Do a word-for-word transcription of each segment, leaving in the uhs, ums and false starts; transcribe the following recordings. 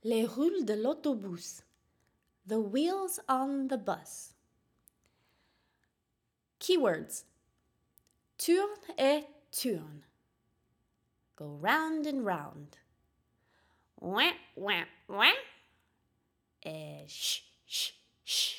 Les roues de l'autobus. The wheels on the bus. Keywords. Tourne et tourne. Go round and round. Ouin, ouin, ouin. Et shh, shh, shh.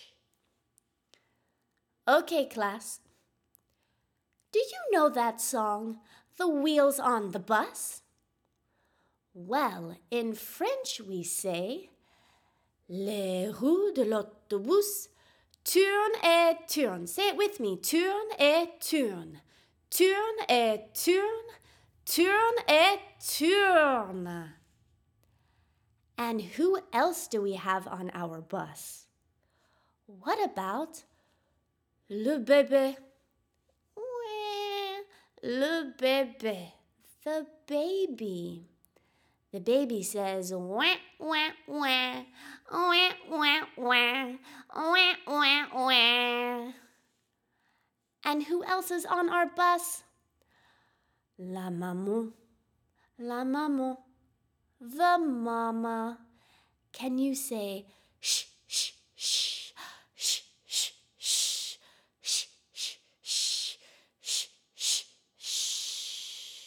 Okay, class. Do you know that song, The Wheels on the Bus? Well, in French we say, Les roues de l'autobus tournent et tournent. Say it with me. Tourne et tourne. Tourne et tourne. Tourne et tourne. And who else do we have on our bus? What about le bébé? Le bébé, the baby. The baby says, wah, wah, wah, wah, wah, wah, wah, wah, wah. And who else is on our bus? La maman, la maman, the mama. Can you say, shh, shh, shh, shh, shh, shh, shh, shh, shh, shh, shh, shh.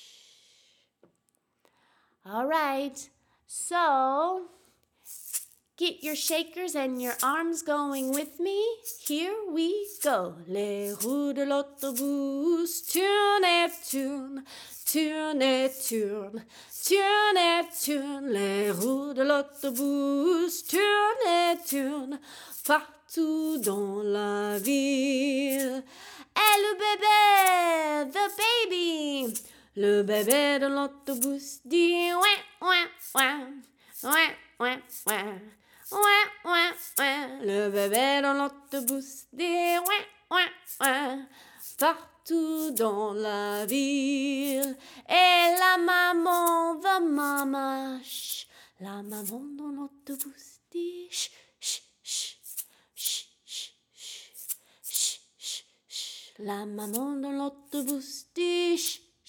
All right, so get your shakers and your arms going with me. Here we go. Les roues de l'autobus tournent et tournent, tournent et tournent, tournent et tournent. Les roues de l'autobus tournent et tournent partout dans la ville. Et le bébé, the baby. Le bébé de l'autobus dit ouin, ouin, ouin, ouin, ouin, ouin, ouin, ouin, ouin. Le bébé de l'autobus dit ouin, ouin, ouin, partout dans la ville. Et la maman, the mama, shh, la maman dans l'autobus dit shh, shh, shh, shh, shh, shh, shh, shh, shh. La maman dans l'autobus dit shh, shh, shh, partout dans la ville.